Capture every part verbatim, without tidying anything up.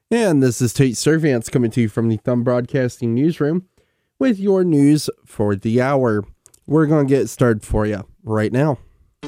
And this is Tate Servants coming to you from the Thumb Broadcasting Newsroom with your news for the hour. We're going to get started for you right now.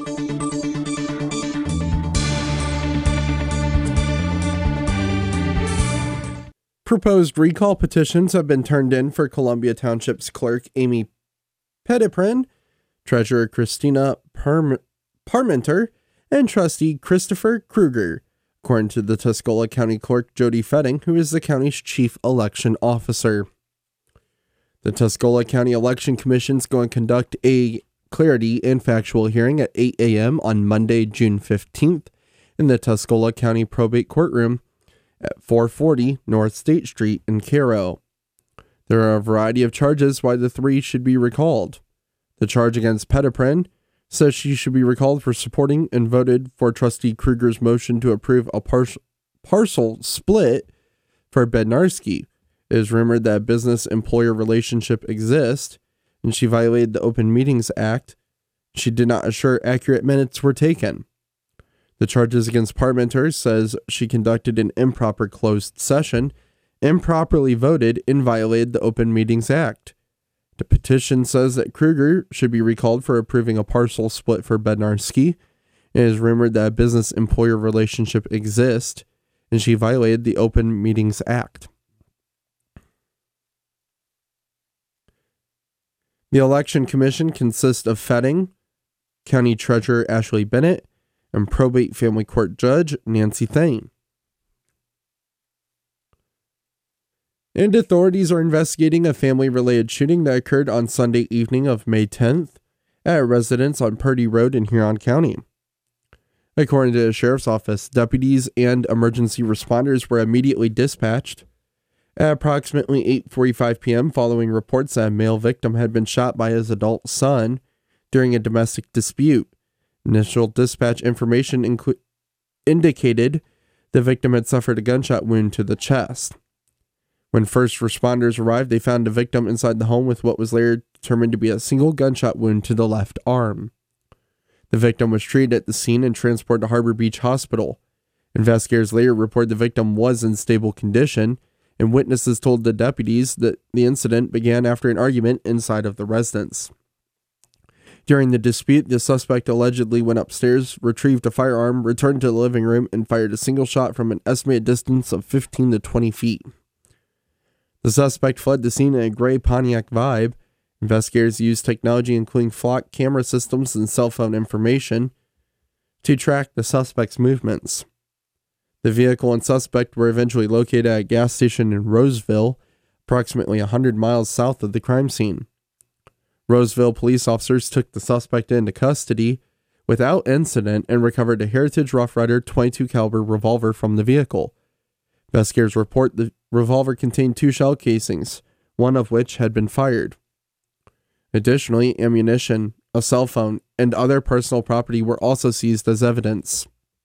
Proposed recall petitions have been turned in for Columbia Township's clerk Amy Petiprin, treasurer Christina Parm- Parmenter, and trustee Christopher Kruger, according to the Tuscola County Clerk Jody Fetting, who is the county's chief election officer. The Tuscola County Election Commission is going to conduct a clarity and factual hearing at eight a.m. on Monday, June fifteenth, in the Tuscola County Probate Courtroom at four forty North State Street in Cairo. There are a variety of charges why the three should be recalled. The charge against Petiprin says she should be recalled for supporting and voted for Trustee Kruger's motion to approve a par- parcel split for Bednarski. It is rumored that a business-employer relationship exists, and she violated the Open Meetings Act. She did not assure accurate minutes were taken. The charges against Parmenter says she conducted an improper closed session, improperly voted, and violated the Open Meetings Act. The petition says that Kruger should be recalled for approving a parcel split for Bednarski. It is rumored that a business-employer relationship exists, and she violated the Open Meetings Act. The Election Commission consists of Fetting, County Treasurer Ashley Bennett, and Probate Family Court Judge Nancy Thane. And authorities are investigating a family-related shooting that occurred on Sunday evening of May tenth at a residence on Purdy Road in Huron County. According to the Sheriff's Office, deputies and emergency responders were immediately dispatched at approximately eight forty-five p.m. following reports that a male victim had been shot by his adult son during a domestic dispute. Initial dispatch information inclu- indicated the victim had suffered a gunshot wound to the chest. When first responders arrived, they found the victim inside the home with what was later determined to be a single gunshot wound to the left arm. The victim was treated at the scene and transported to Harbor Beach Hospital. Investigators later reported the victim was in stable condition, and witnesses told the deputies that the incident began after an argument inside of the residence. During the dispute, the suspect allegedly went upstairs, retrieved a firearm, returned to the living room, and fired a single shot from an estimated distance of fifteen to twenty feet. The suspect fled the scene in a gray Pontiac Vibe. Investigators used technology including flock camera systems and cell phone information to track the suspect's movements. The vehicle and suspect were eventually located at a gas station in Roseville, approximately one hundred miles south of the crime scene. Roseville police officers took the suspect into custody without incident and recovered a Heritage Rough Rider twenty-two caliber revolver from the vehicle. Investigators report the revolver contained two shell casings, one of which had been fired. Additionally, ammunition, a cell phone, and other personal property were also seized as evidence.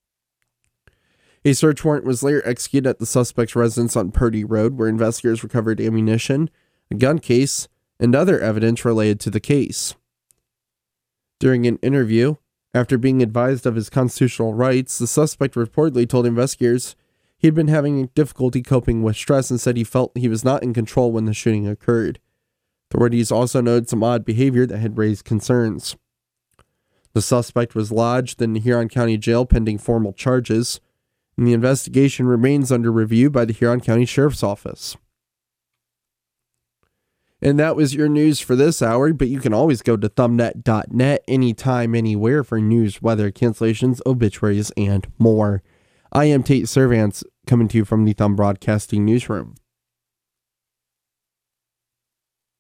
A search warrant was later executed at the suspect's residence on Purdy Road, where investigators recovered ammunition, a gun case, and other evidence related to the case. During an interview, after being advised of his constitutional rights, the suspect reportedly told investigators he had been having difficulty coping with stress and said he felt he was not in control when the shooting occurred. Authorities also noted some odd behavior that had raised concerns. The suspect was lodged in the Huron County Jail pending formal charges, and the investigation remains under review by the Huron County Sheriff's Office. And that was your news for this hour, but you can always go to thumbnet dot net anytime, anywhere for news, weather, cancellations, obituaries, and more. I am Tate Servants, coming to you from the Thumb Broadcasting Newsroom.